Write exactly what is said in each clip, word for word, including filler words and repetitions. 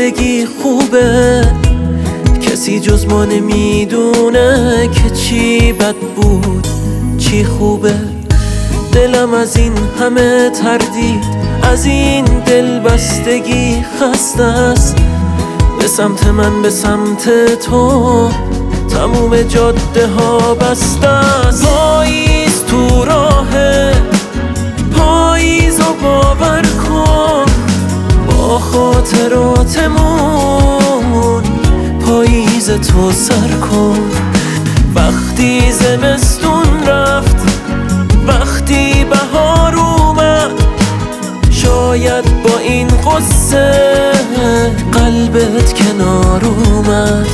زندگی خوبه، کسی جز ما نمیدونه که چی بد بود چی خوبه. دلم از این همه تردید، از این دل بستگی خسته است. به سمت من به سمت تو تموم جاده ها بسته است. پاییز تو راهه، پاییز رو باور کن، با خاطراتمون پاییز تو سر کن. وقتی زمستون رفت، وقتی بهار اومد، شاید با این قصه قلبت کنار اومد.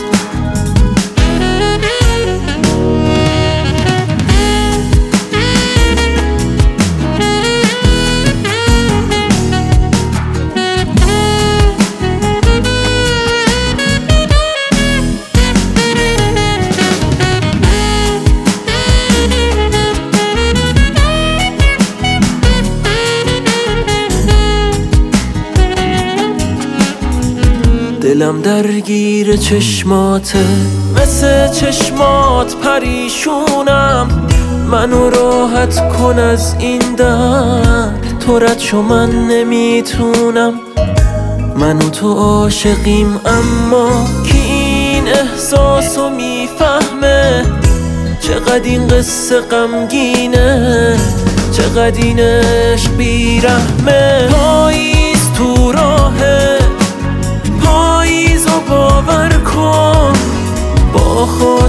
دلم درگیر چشماته، مثل چشمات پریشونم. منو راحت کن از این درد، تو رد شو من نمیتونم. من و تو عاشقیم اما کی این احساسو میفهمه؟ چقدر این قصه غمگینه، چقدر این عشق بیرحمه. پاییز تو راهه، پاییز رو باور کن، با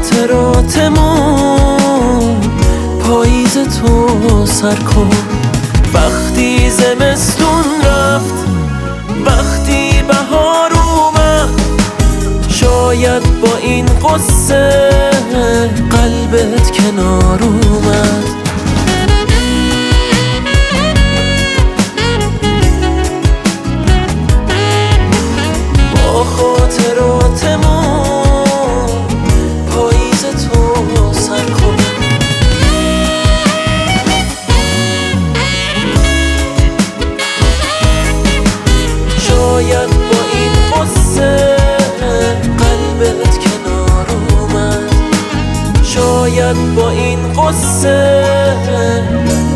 خاطراتمون پاییز تو سر کن. وقتی زمستون رفت، وقتی بهار اومد، شاید با این قصه قلبت کنار اومد. خاطراتمون پاییز تو سر کن. شاید با این قصه قلبت کنار اومد، شاید با این قصه